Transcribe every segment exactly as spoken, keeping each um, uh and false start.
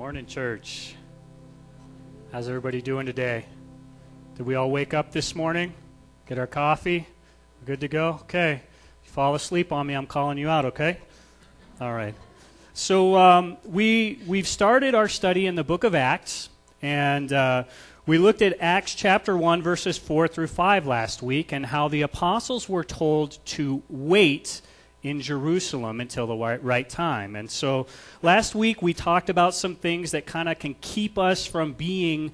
Morning, church. How's everybody doing today? Did we all wake up this morning? Get our coffee? Good to go? Okay. If you fall asleep on me, I'm calling you out, okay? All right. So um, we, we've started our study in the book of Acts, and uh, we looked at Acts chapter one, verses four through five last week, and how the apostles were told to wait in Jerusalem until the right time. And so last week we talked about some things that kind of can keep us from being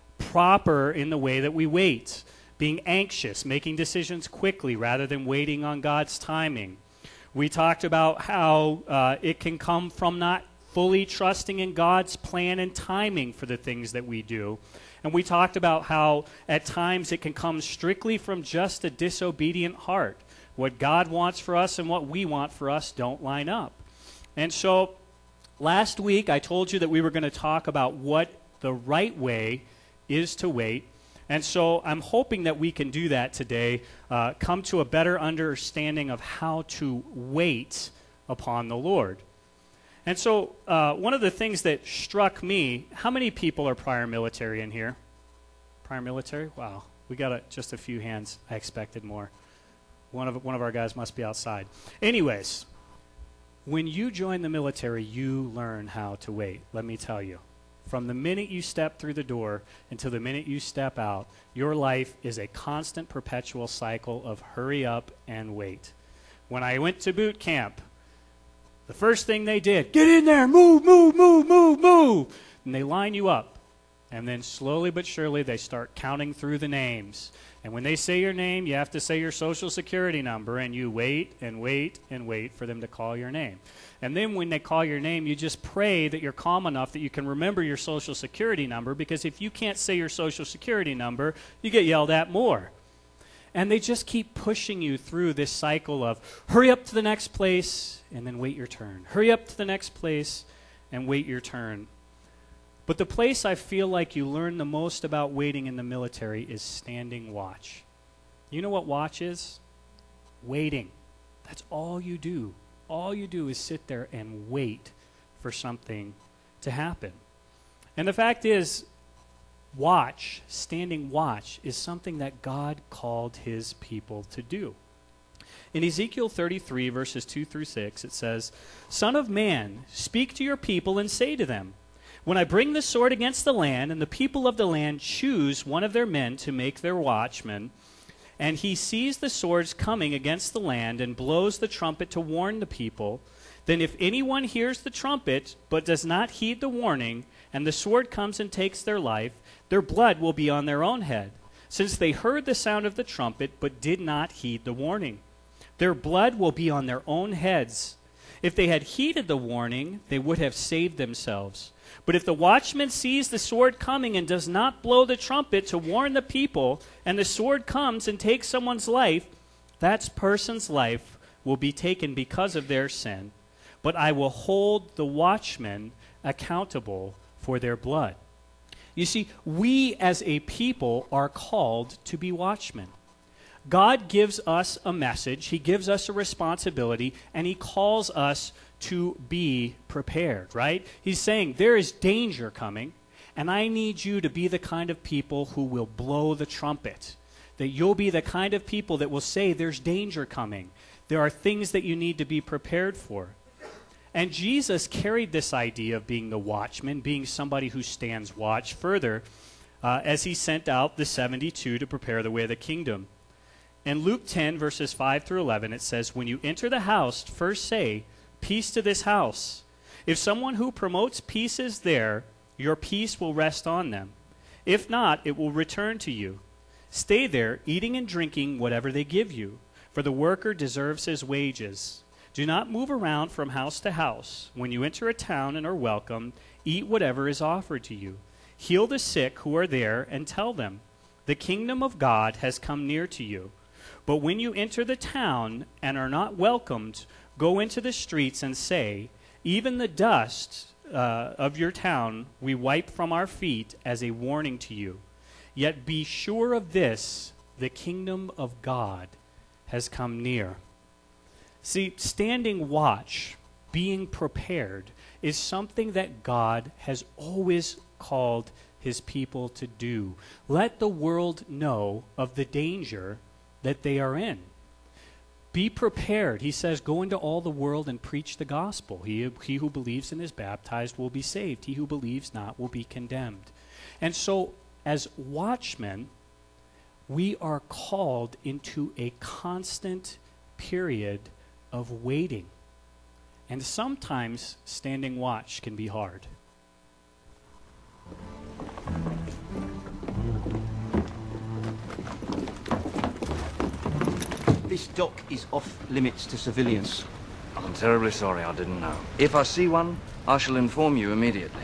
proper in the way that we wait, being anxious, making decisions quickly rather than waiting on God's timing. We talked about how uh, it can come from not fully trusting in God's plan and timing for the things that we do. And we talked about how at times it can come strictly from just a disobedient heart. What God wants for us and what we want for us don't line up. And so last week I told you that we were going to talk about what the right way is to wait. And so I'm hoping that we can do that today, uh, come to a better understanding of how to wait upon the Lord. And so uh, one of the things that struck me, how many people are prior military in here? Prior military? Wow. We got a, just a few hands. I expected more. One of one of our guys must be outside. Anyways, when you join the military, you learn how to wait, let me tell you. From the minute you step through the door until the minute you step out, your life is a constant, perpetual cycle of hurry up and wait. When I went to boot camp, the first thing they did, get in there, move, move, move, move, move. And they line you up. And then slowly but surely they start counting through the names. And when they say your name, you have to say your social security number, and you wait and wait and wait for them to call your name. And then when they call your name, you just pray that you're calm enough that you can remember your social security number, because if you can't say your social security number, you get yelled at more. And they just keep pushing you through this cycle of hurry up to the next place and then wait your turn. Hurry up to the next place and wait your turn. But the place I feel like you learn the most about waiting in the military is standing watch. You know what watch is? Waiting. That's all you do. All you do is sit there and wait for something to happen. And the fact is, watch, standing watch, is something that God called his people to do. In Ezekiel thirty-three, verses two through six, it says, Son of man, speak to your people and say to them, when I bring the sword against the land, and the people of the land choose one of their men to make their watchman, and he sees the swords coming against the land and blows the trumpet to warn the people, then if anyone hears the trumpet but does not heed the warning, and the sword comes and takes their life, their blood will be on their own head, since they heard the sound of the trumpet but did not heed the warning. Their blood will be on their own heads. If they had heeded the warning, they would have saved themselves. But if the watchman sees the sword coming and does not blow the trumpet to warn the people, and the sword comes and takes someone's life, that person's life will be taken because of their sin. But I will hold the watchman accountable for their blood. You see, we as a people are called to be watchmen. God gives us a message, he gives us a responsibility, and he calls us to be prepared, right? He's saying there is danger coming, and I need you to be the kind of people who will blow the trumpet. That you'll be the kind of people that will say there's danger coming. There are things that you need to be prepared for. And Jesus carried this idea of being the watchman, being somebody who stands watch further, uh, as he sent out the seventy-two to prepare the way of the kingdom. In Luke ten, verses five through eleven, it says, when you enter the house, first say, peace to this house. If someone who promotes peace is there, your peace will rest on them. If not, it will return to you. Stay there, eating and drinking whatever they give you, for the worker deserves his wages. Do not move around from house to house. When you enter a town and are welcomed, eat whatever is offered to you. Heal the sick who are there and tell them, the kingdom of God has come near to you. But when you enter the town and are not welcomed, go into the streets and say, even the dust uh, of your town we wipe from our feet as a warning to you. Yet be sure of this, the kingdom of God has come near. See, standing watch, being prepared, is something that God has always called his people to do. Let the world know of the danger that they are in. Be prepared. He says, go into all the world and preach the gospel. He, he who believes and is baptized will be saved. He who believes not will be condemned. And so, as watchmen, we are called into a constant period of waiting. And sometimes standing watch can be hard. This dock is off limits to civilians. I'm terribly sorry, I didn't know. If I see one, I shall inform you immediately.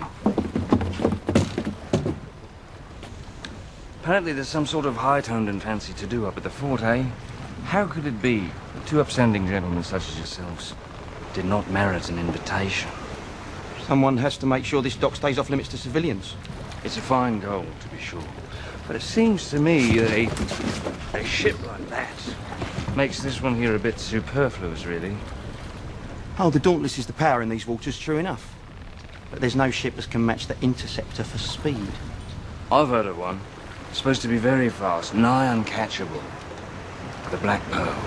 Apparently there's some sort of high-toned and fancy to do up at the fort, eh? How could it be that two upstanding gentlemen such as yourselves did not merit an invitation? Someone has to make sure this dock stays off limits to civilians. It's a fine goal, to be sure. But it seems to me that a, a ship like that makes this one here a bit superfluous, really. Oh, the Dauntless is the power in these waters, true enough. But there's no ship that can match the Interceptor for speed. I've heard of one. It's supposed to be very fast, nigh uncatchable. The Black Pearl.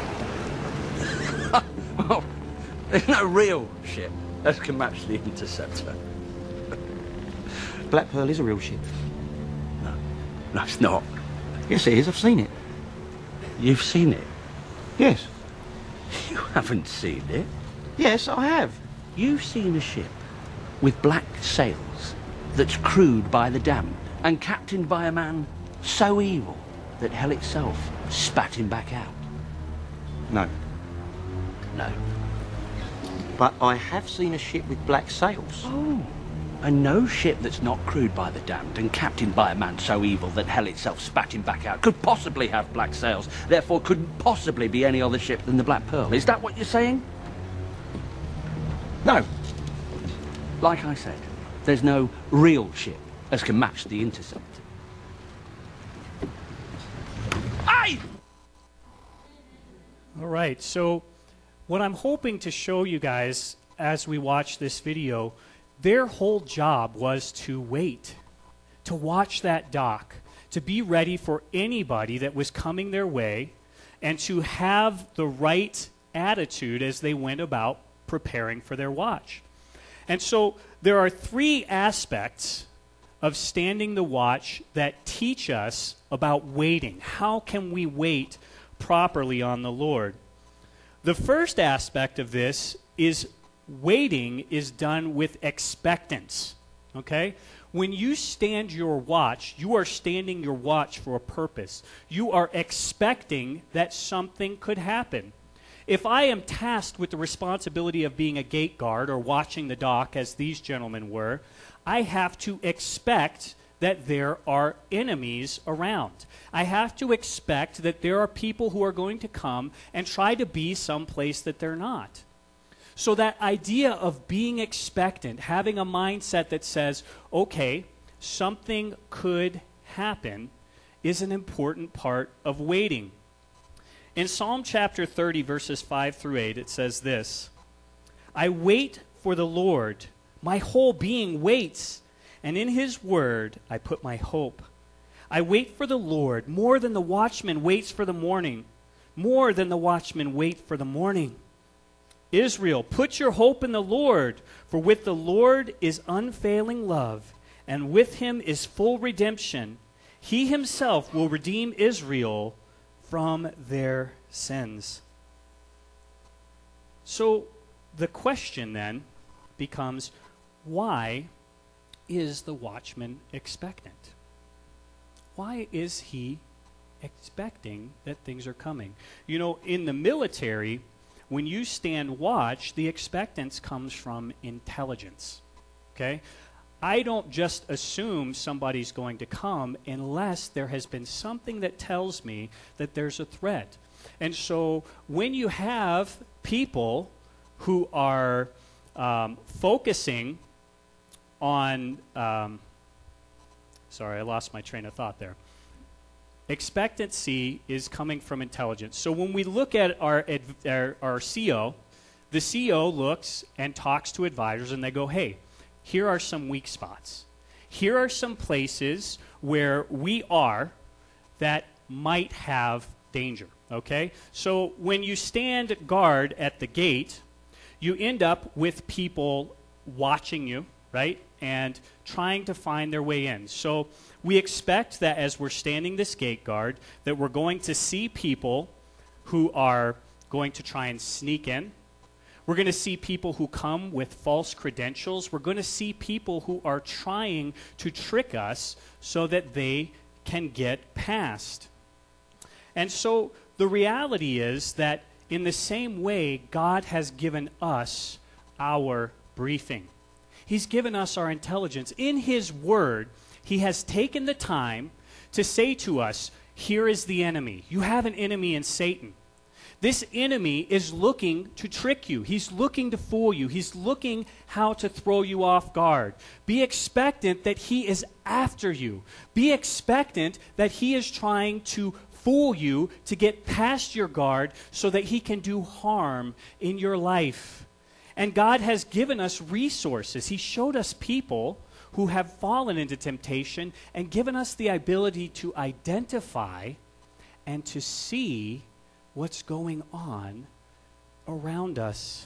Well, there's no real ship that can match the Interceptor. Black Pearl is a real ship. No, no, it's not. Yes, it is. I've seen it. You've seen it? Yes. You haven't seen it. Yes, I have. You've seen a ship with black sails that's crewed by the damned and captained by a man so evil that hell itself spat him back out. No. No. But I have seen a ship with black sails. Oh. And no ship that's not crewed by the damned and captained by a man so evil that hell itself spat him back out could possibly have black sails, therefore couldn't possibly be any other ship than the Black Pearl. Is that what you're saying? No. Like I said, there's no real ship as can match the Interceptor. Aye! All right, so what I'm hoping to show you guys as we watch this video, their whole job was to wait, to watch that dock, to be ready for anybody that was coming their way, and to have the right attitude as they went about preparing for their watch. And so there are three aspects of standing the watch that teach us about waiting. How can we wait properly on the Lord? The first aspect of this is waiting is done with expectance, okay? When you stand your watch, you are standing your watch for a purpose. You are expecting that something could happen. If I am tasked with the responsibility of being a gate guard or watching the dock, as these gentlemen were, I have to expect that there are enemies around. I have to expect that there are people who are going to come and try to be someplace that they're not. So that idea of being expectant, having a mindset that says, okay, something could happen, is an important part of waiting. In Psalm chapter thirty, verses five through eight, it says this, I wait for the Lord, my whole being waits, and in his word I put my hope. I wait for the Lord more than the watchman waits for the morning, more than the watchman wait for the morning. Israel, put your hope in the Lord, for with the Lord is unfailing love, and with him is full redemption. He himself will redeem Israel from their sins. So the question then becomes, why is the watchman expectant? Why is he expecting that things are coming? You know, in the military, when you stand watch, the expectance comes from intelligence, okay? I don't just assume somebody's going to come unless there has been something that tells me that there's a threat. And so when you have people who are um, focusing on, um, sorry, I lost my train of thought there. Expectancy is coming from intelligence. So when we look at our, our, our C O, the C O looks and talks to advisors and they go, hey, here are some weak spots. Here are some places where we are that might have danger, okay? So when you stand guard at the gate, you end up with people watching you, right? And trying to find their way in. So we expect that as we're standing this gate guard, that we're going to see people who are going to try and sneak in. We're going to see people who come with false credentials. We're going to see people who are trying to trick us so that they can get past. And so the reality is that in the same way, God has given us our briefing. He's given us our intelligence. In His Word, He has taken the time to say to us, here is the enemy. You have an enemy in Satan. This enemy is looking to trick you. He's looking to fool you. He's looking how to throw you off guard. Be expectant that he is after you. Be expectant that he is trying to fool you to get past your guard so that he can do harm in your life. And God has given us resources. He showed us people who have fallen into temptation and given us the ability to identify and to see what's going on around us.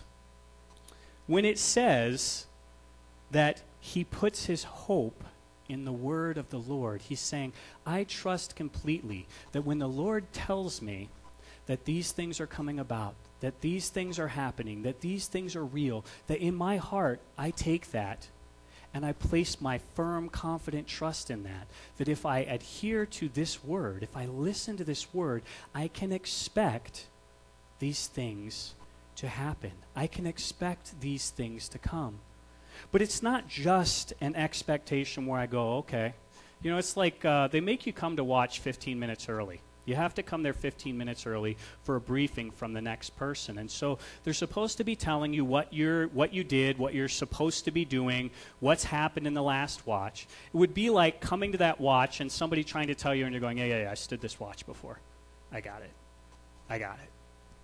When it says that he puts his hope in the word of the Lord, he's saying, I trust completely that when the Lord tells me that these things are coming about, that these things are happening, that these things are real, that in my heart I take that and I place my firm, confident trust in that, that if I adhere to this word, if I listen to this word, I can expect these things to happen. I can expect these things to come. But it's not just an expectation where I go, okay. You know, it's like uh, they make you come to watch fifteen minutes early. You have to come there fifteen minutes early for a briefing from the next person. And so they're supposed to be telling you what you're, what you did, what you're supposed to be doing, what's happened in the last watch. It would be like coming to that watch and somebody trying to tell you and you're going, yeah, yeah, yeah, I stood this watch before. I got it. I got it.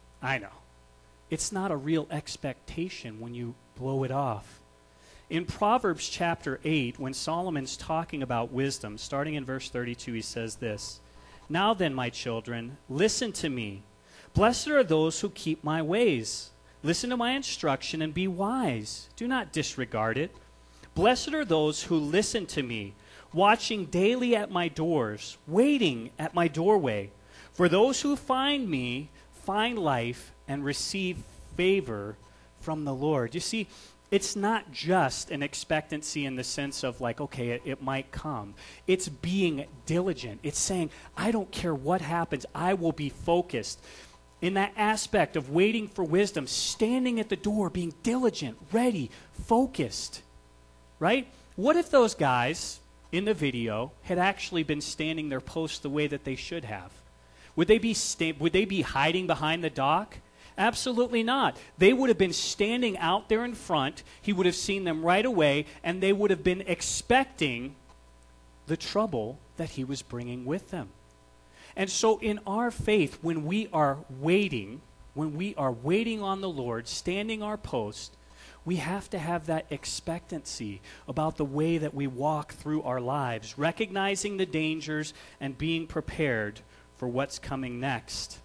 I know. It's not a real expectation when you blow it off. In Proverbs chapter eight, when Solomon's talking about wisdom, starting in verse thirty-two, he says this, Now then, my children, listen to me. Blessed are those who keep my ways. Listen to my instruction and be wise. Do not disregard it. Blessed are those who listen to me, watching daily at my doors, waiting at my doorway. For those who find me find life and receive favor from the Lord. You see, it's not just an expectancy in the sense of like, okay, it, it might come. It's being diligent. It's saying, I don't care what happens. I will be focused. In that aspect of waiting for wisdom, standing at the door, being diligent, ready, focused, right? What if those guys in the video had actually been standing their post the way that they should have? Would they be sta- would they be hiding behind the dock? Absolutely not. They would have been standing out there in front. He would have seen them right away, and they would have been expecting the trouble that he was bringing with them. And so in our faith, when we are waiting, when we are waiting on the Lord, standing our post, we have to have that expectancy about the way that we walk through our lives, recognizing the dangers and being prepared for what's coming next.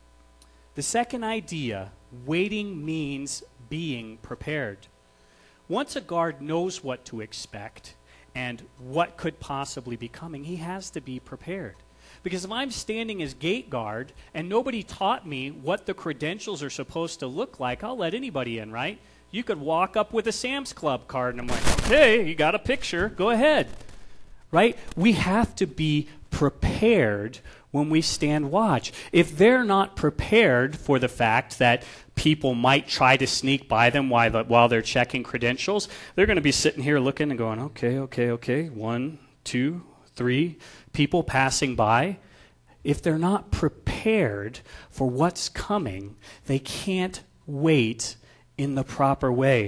The second idea, waiting means being prepared. Once a guard knows what to expect and what could possibly be coming, he has to be prepared. Because if I'm standing as gate guard and nobody taught me what the credentials are supposed to look like, I'll let anybody in, right? You could walk up with a Sam's Club card and I'm like, okay, you got a picture, go ahead. Right? We have to be prepared when we stand watch. If they're not prepared for the fact that people might try to sneak by them while, the, while they're checking credentials, they're going to be sitting here looking and going, okay, okay, okay, one, two, three, people passing by. If they're not prepared for what's coming, they can't wait in the proper way.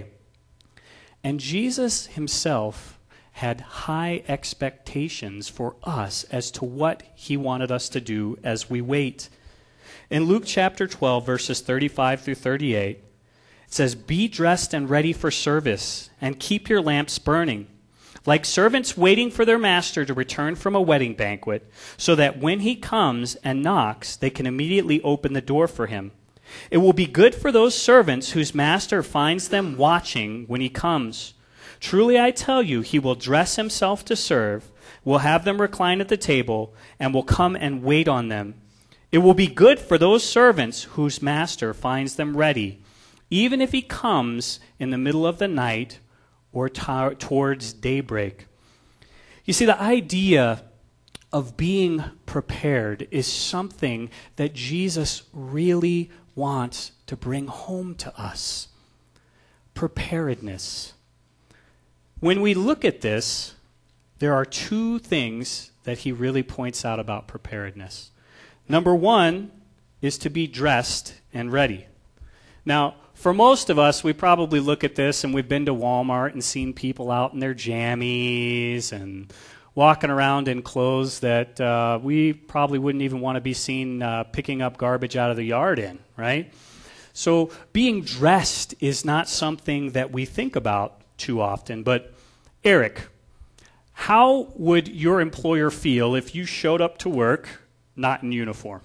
And Jesus himself had high expectations for us as to what he wanted us to do as we wait. In Luke chapter twelve, verses thirty-five through thirty-eight, It says, "Be dressed and ready for service, and keep your lamps burning, like servants waiting for their master to return from a wedding banquet, so that when he comes and knocks, they can immediately open the door for him. It will be good for those servants whose master finds them watching when he comes. Truly I tell you, he will dress himself to serve, will have them recline at the table, and will come and wait on them. It will be good for those servants whose master finds them ready, even if he comes in the middle of the night or t- towards daybreak." You see, the idea of being prepared is something that Jesus really wants to bring home to us. Preparedness. When we look at this, there are two things that he really points out about preparedness. Number one is to be dressed and ready. Now, for most of us, we probably look at this and we've been to Walmart and seen people out in their jammies and walking around in clothes that uh, we probably wouldn't even want to be seen uh, picking up garbage out of the yard in, right? So being dressed is not something that we think about too often. But Eric, how would your employer feel if you showed up to work not in uniform?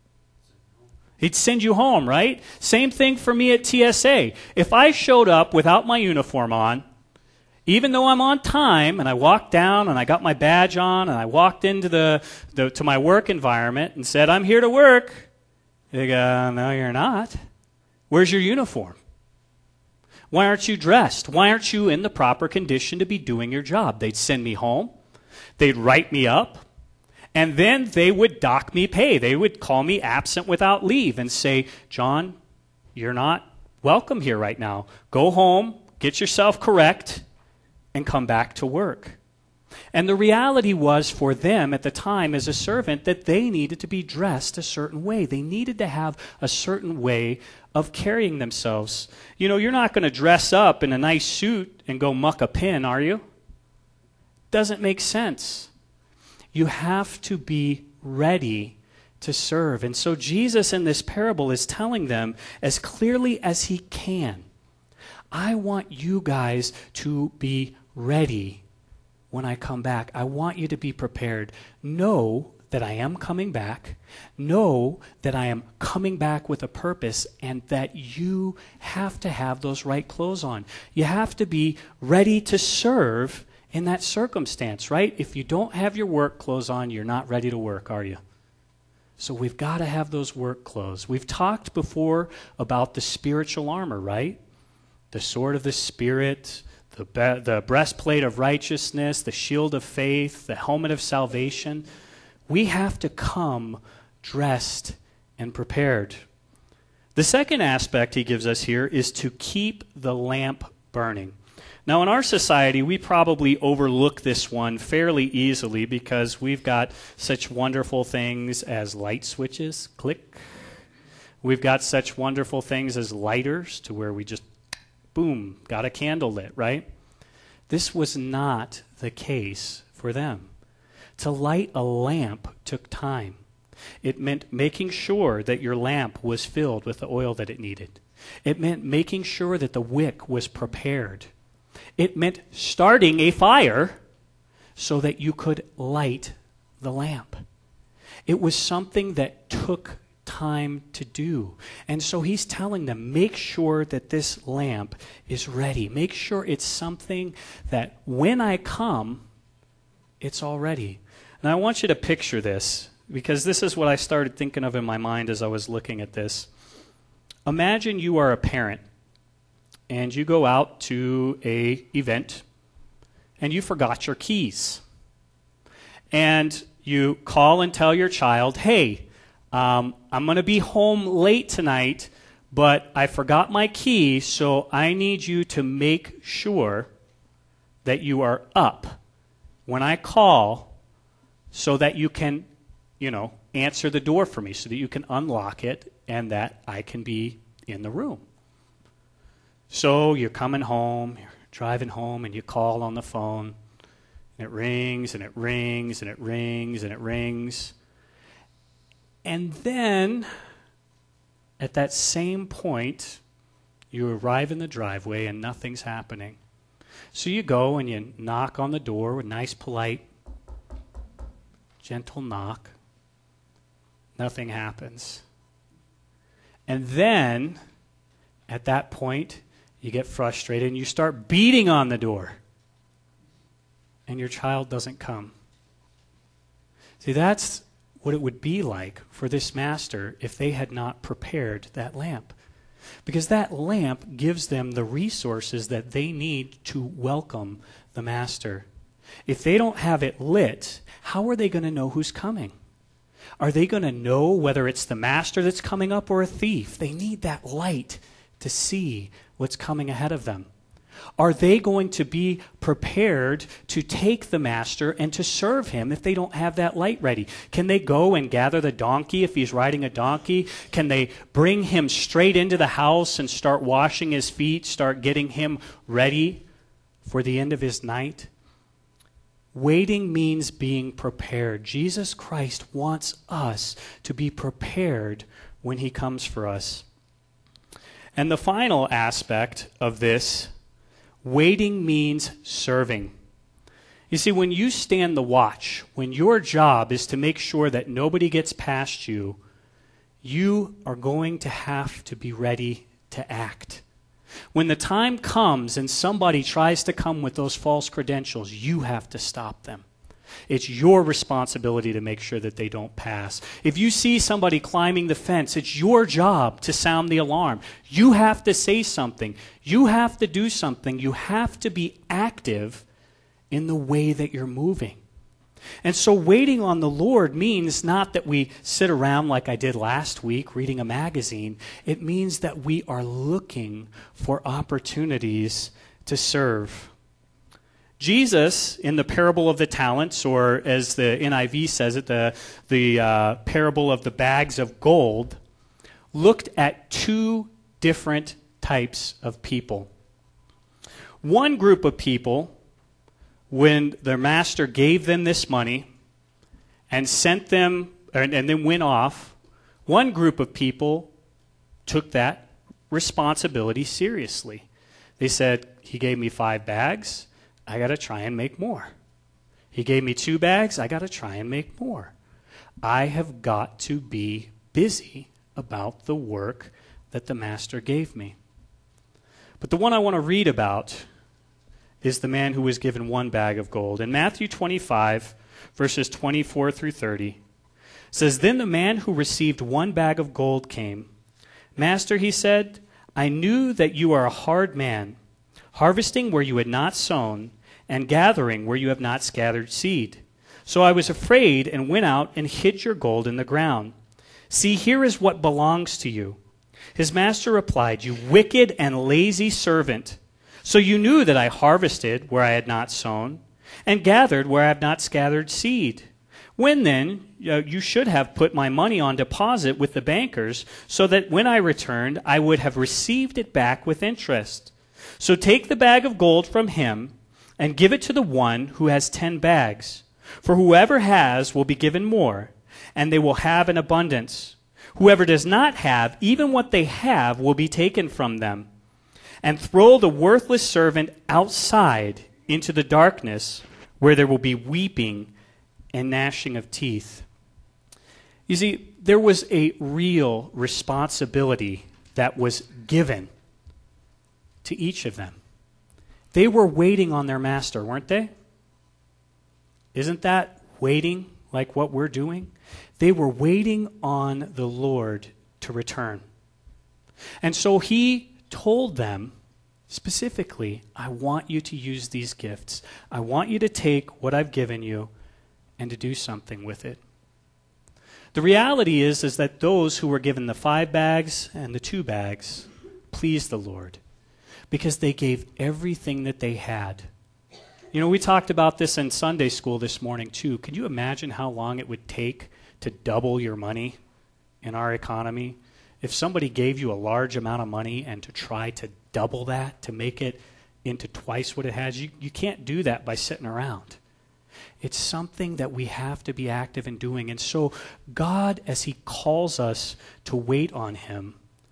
He'd send you home, right? Same thing for me at T S A. If I showed up without my uniform on, even though I'm on time and I walked down and I got my badge on and I walked into the, the to my work environment and said, "I'm here to work," they go, "No, you're not. Where's your uniform? Why aren't you dressed? Why aren't you in the proper condition to be doing your job?" They'd send me home. They'd write me up. And then they would dock me pay. They would call me absent without leave and say, "John, you're not welcome here right now. Go home, get yourself correct, and come back to work." And the reality was for them at the time as a servant that they needed to be dressed a certain way. They needed to have a certain way of carrying themselves. You know, you're not going to dress up in a nice suit and go muck a pin, are you? Doesn't make sense. You have to be ready to serve. And so Jesus in this parable is telling them as clearly as he can, I want you guys to be ready when I come back. I want you to be prepared. Know that I am coming back. Know that I am coming back with a purpose and that you have to have those right clothes on. You have to be ready to serve in that circumstance, right? If you don't have your work clothes on, you're not ready to work, are you? So we've got to have those work clothes. We've talked before about the spiritual armor, right? The sword of the Spirit, the, be- the breastplate of righteousness, the shield of faith, the helmet of salvation. We have to come dressed and prepared. The second aspect he gives us here is to keep the lamp burning. Now, in our society, we probably overlook this one fairly easily because we've got such wonderful things as light switches, click. We've got such wonderful things as lighters to where we just, boom, got a candle lit, right? This was not the case for them. To light a lamp took time. It meant making sure that your lamp was filled with the oil that it needed. It meant making sure that the wick was prepared. It meant starting a fire so that you could light the lamp. It was something that took time to do. And so he's telling them, make sure that this lamp is ready. Make sure it's something that when I come, it's all ready. Now I want you to picture this because this is what I started thinking of in my mind as I was looking at this. Imagine you are a parent. And you go out to a event, and you forgot your keys. And you call and tell your child, "Hey, um, I'm going to be home late tonight, but I forgot my key, so I need you to make sure that you are up when I call so that you can, you know, answer the door for me, so that you can unlock it and that I can be in the room." So you're coming home, you're driving home, and you call on the phone, and it rings, and it rings, and it rings, and it rings. And then, at that same point, You arrive in the driveway and nothing's happening. So you go and you knock on the door with a nice, polite, gentle knock. Nothing happens. And then, at that point, you get frustrated and you start beating on the door. And your child doesn't come. See, that's what it would be like for this master if they had not prepared that lamp. Because that lamp gives them the resources that they need to welcome the master. If they don't have it lit, how are they going to know who's coming? Are they going to know whether it's the master that's coming up or a thief? They need that light to see what's coming ahead of them. Are they going to be prepared to take the master and to serve him if they don't have that light ready? Can they go and gather the donkey if he's riding a donkey? Can they bring him straight into the house and start washing his feet, start getting him ready for the end of his night? Waiting means being prepared. Jesus Christ wants us to be prepared when he comes for us. And the final aspect of this, waiting means serving. You see, when you stand the watch, when your job is to make sure that nobody gets past you, you are going to have to be ready to act. When the time comes and somebody tries to come with those false credentials, you have to stop them. It's your responsibility to make sure that they don't pass. If you see somebody climbing the fence, it's your job to sound the alarm. You have to say something. You have to do something. You have to be active in the way that you're moving. And so waiting on the Lord means not that we sit around like I did last week reading a magazine. It means that we are looking for opportunities to serve. Jesus, in the parable of the talents, or as the N I V says it, the, the uh, parable of the bags of gold, looked at two different types of people. One group of people, when their master gave them this money and sent them, and, and then went off, one group of people took that responsibility seriously. They said, he gave me five bags, I got to try and make more. He gave me two bags, I got to try and make more. I have got to be busy about the work that the master gave me. But the one I want to read about is the man who was given one bag of gold. In Matthew twenty-five, verses twenty-four through thirty, it says, Then the man who received one bag of gold came. Master, he said, I knew that you are a hard man, harvesting where you had not sown, and gathering where you have not scattered seed. So I was afraid and went out and hid your gold in the ground. See, here is what belongs to you. His master replied, You wicked and lazy servant. So you knew that I harvested where I had not sown, and gathered where I have not scattered seed. When then uh, you should have put my money on deposit with the bankers, so that when I returned I would have received it back with interest. So take the bag of gold from him, and give it to the one who has ten bags. For whoever has will be given more, and they will have an abundance. Whoever does not have, even what they have will be taken from them. And throw the worthless servant outside into the darkness, where there will be weeping and gnashing of teeth. You see, there was a real responsibility that was given to each of them. They were waiting on their master, weren't they? Isn't that waiting like what we're doing? They were waiting on the Lord to return. And so he told them specifically, I want you to use these gifts. I want you to take what I've given you and to do something with it. The reality is, is that those who were given the five bags and the two bags pleased the Lord because they gave everything that they had. You know, we talked about this in Sunday school this morning too. Can you imagine how long it would take to double your money in our economy? If somebody gave you a large amount of money and to try to double that, to make it into twice what it has, you, you can't do that by sitting around. It's something that we have to be active in doing. And so God, as he calls us to wait on him,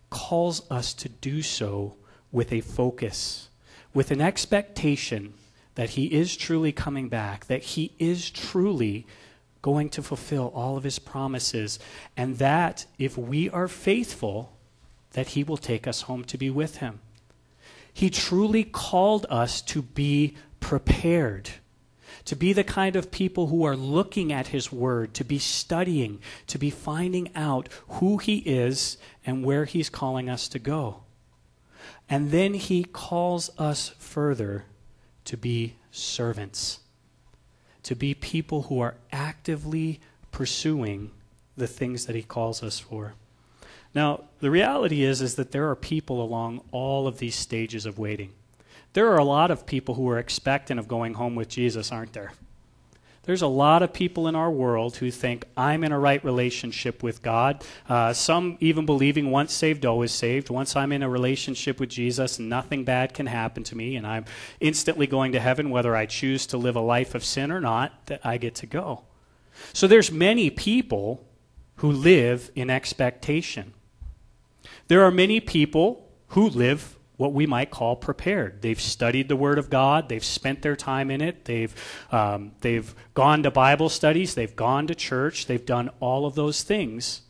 calls us to do so with a focus, with an expectation that he is truly coming back, that he is truly going to fulfill all of his promises, and that if we are faithful, that he will take us home to be with him. He truly called us to be prepared, to be the kind of people who are looking at his word, to be studying, to be finding out who he is and where he's calling us to go. And then he calls us further to be servants, to be people who are actively pursuing the things that he calls us for. Now, the reality is, is that there are people along all of these stages of waiting. There are a lot of people who are expectant of going home with Jesus, aren't there? There's a lot of people in our world who think, I'm in a right relationship with God. Uh, some even believing once saved, always saved. Once I'm in a relationship with Jesus, nothing bad can happen to me, and I'm instantly going to heaven, whether I choose to live a life of sin or not, that I get to go. So there's many people who live in expectation. There are many people who live what we might call prepared. They've studied the Word of God. They've spent their time in it. They've um, they've gone to Bible studies. They've gone to church. They've done all of those things.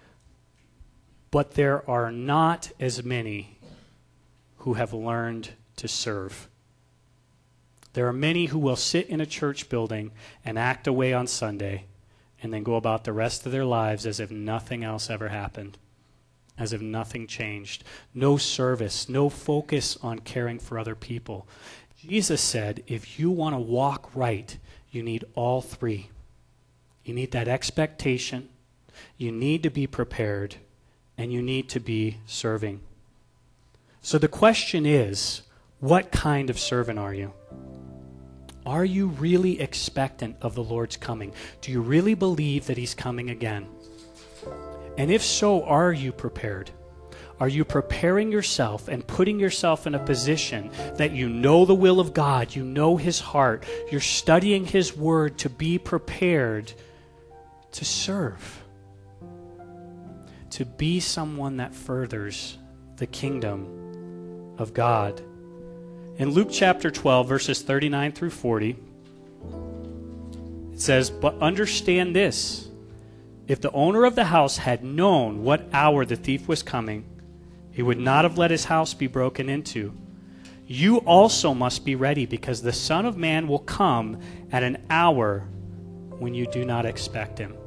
But there are not as many who have learned to serve. There are many who will sit in a church building and act away on Sunday and then go about the rest of their lives as if nothing else ever happened, as if nothing changed. No service, no focus on caring for other people. Jesus said, if you want to walk right, you need all three. You need that expectation, you need to be prepared, and you need to be serving. So the question is, what kind of servant are you? Are you really expectant of the Lord's coming? Do you really believe that he's coming again? And if so, are you prepared? Are you preparing yourself and putting yourself in a position that you know the will of God, you know his heart, you're studying his word to be prepared to serve, to be someone that furthers the kingdom of God? In Luke chapter twelve, verses thirty-nine through forty, it says, "But understand this, if the owner of the house had known what hour the thief was coming, he would not have let his house be broken into. You also must be ready, because the Son of Man will come at an hour when you do not expect him."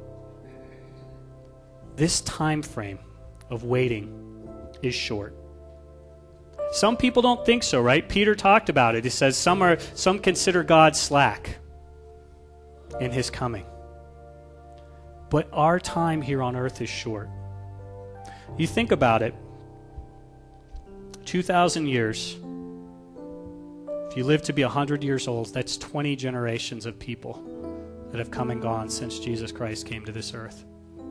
This time frame of waiting is short. Some people don't think so, right? Peter talked about it. He says some are some consider God slack in his coming. But our time here on earth is short. You think about it, two thousand years, if you live to be one hundred years old, that's twenty generations of people that have come and gone since Jesus Christ came to this earth.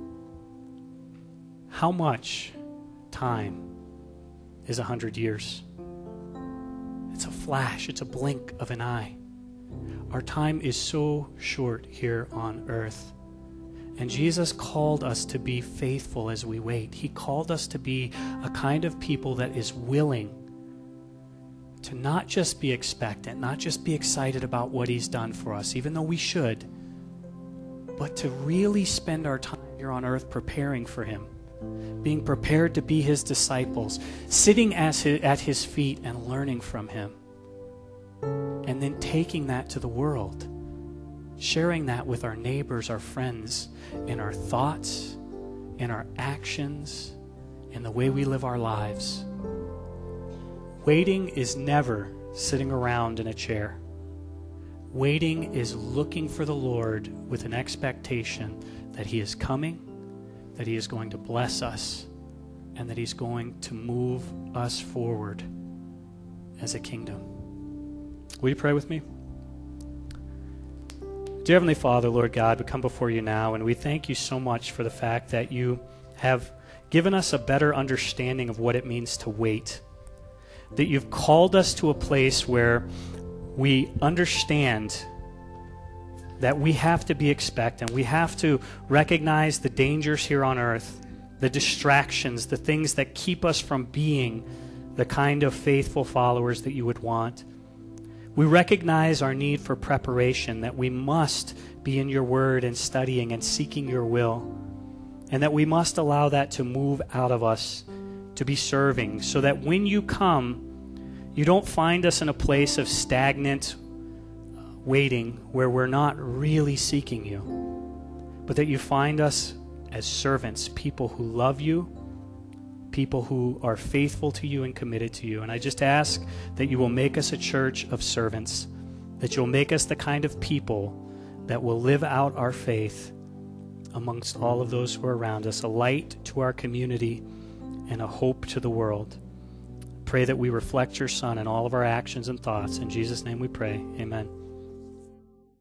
How much time is one hundred years? It's a flash, it's a blink of an eye. Our time is so short here on earth. And Jesus called us to be faithful as we wait. He called us to be a kind of people that is willing to not just be expectant, not just be excited about what he's done for us, even though we should, but to really spend our time here on earth preparing for him, being prepared to be his disciples, sitting as his, at his feet and learning from him, and then taking that to the world, sharing that with our neighbors, our friends, in our thoughts, in our actions, in the way we live our lives. Waiting is never sitting around in a chair. Waiting is looking for the Lord with an expectation that he is coming, that he is going to bless us, and that he's going to move us forward as a kingdom. Will you pray with me? Dear Heavenly Father, Lord God, we come before you now, and we thank you so much for the fact that you have given us a better understanding of what it means to wait, that you've called us to a place where we understand that we have to be expectant. We have to recognize the dangers here on earth, the distractions, the things that keep us from being the kind of faithful followers that you would want. We recognize our need for preparation, that we must be in your word and studying and seeking your will, and that we must allow that to move out of us to be serving, so that when you come, you don't find us in a place of stagnant waiting where we're not really seeking you, but that you find us as servants, people who love you, people who are faithful to you and committed to you. And I just ask that you will make us a church of servants, that you'll make us the kind of people that will live out our faith amongst all of those who are around us, a light to our community and a hope to the world. Pray that we reflect your Son in all of our actions and thoughts. In Jesus' name we pray. Amen.